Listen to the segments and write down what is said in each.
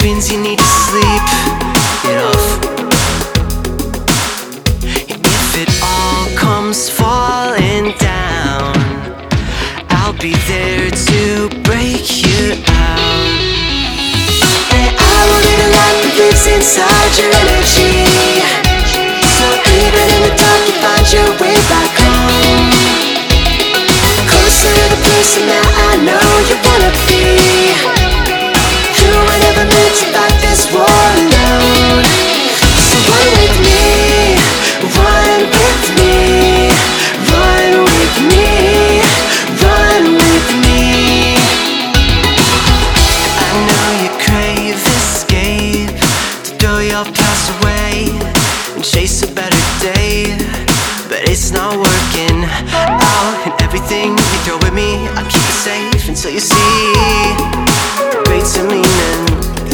happens, you need to sleep it off. If it all comes falling down, I'll be there to break you out. And I will be the light that lives inside your energy. So even in the dark you find your way back home, closer to the person that I know you wanna be. You were never meant to fight this war alone. So run with me, run with me, run with me, run with me. I know you crave escape, to throw your past away and chase a better day, but it's not working out. And everything you throw at me, I'll keep it safe until you see greater meaning.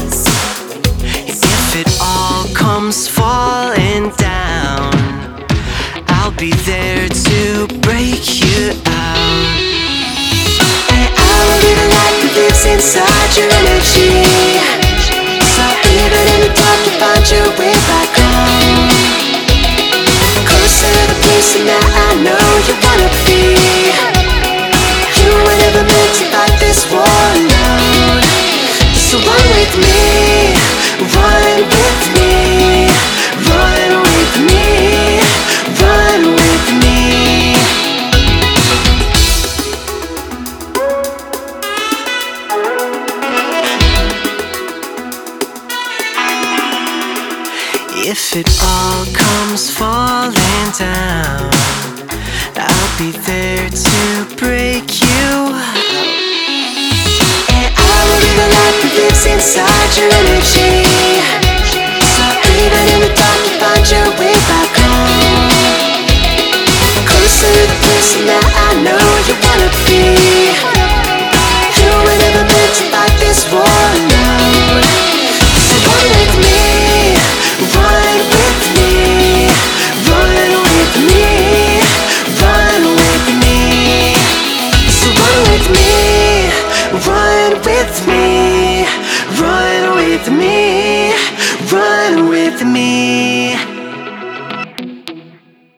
If it all comes falling down, I'll be there to break you out. And I will be the light that lives inside your energy. So even in the dark you find your way back home, closer to the person that I know you wanna be. You were never meant to fight this war alone. So run with me, run with me, run with me, run with me. If it all comes falling down, I'll be there to break you out. And I will be the light that lives inside your energy. So even in the dark you find your way back home, closer to the person that I know you wanna be. You were never meant to fight this war alone. So run with me, run with me, run with me, run with me. So run with me, run with me, run with me, run with me.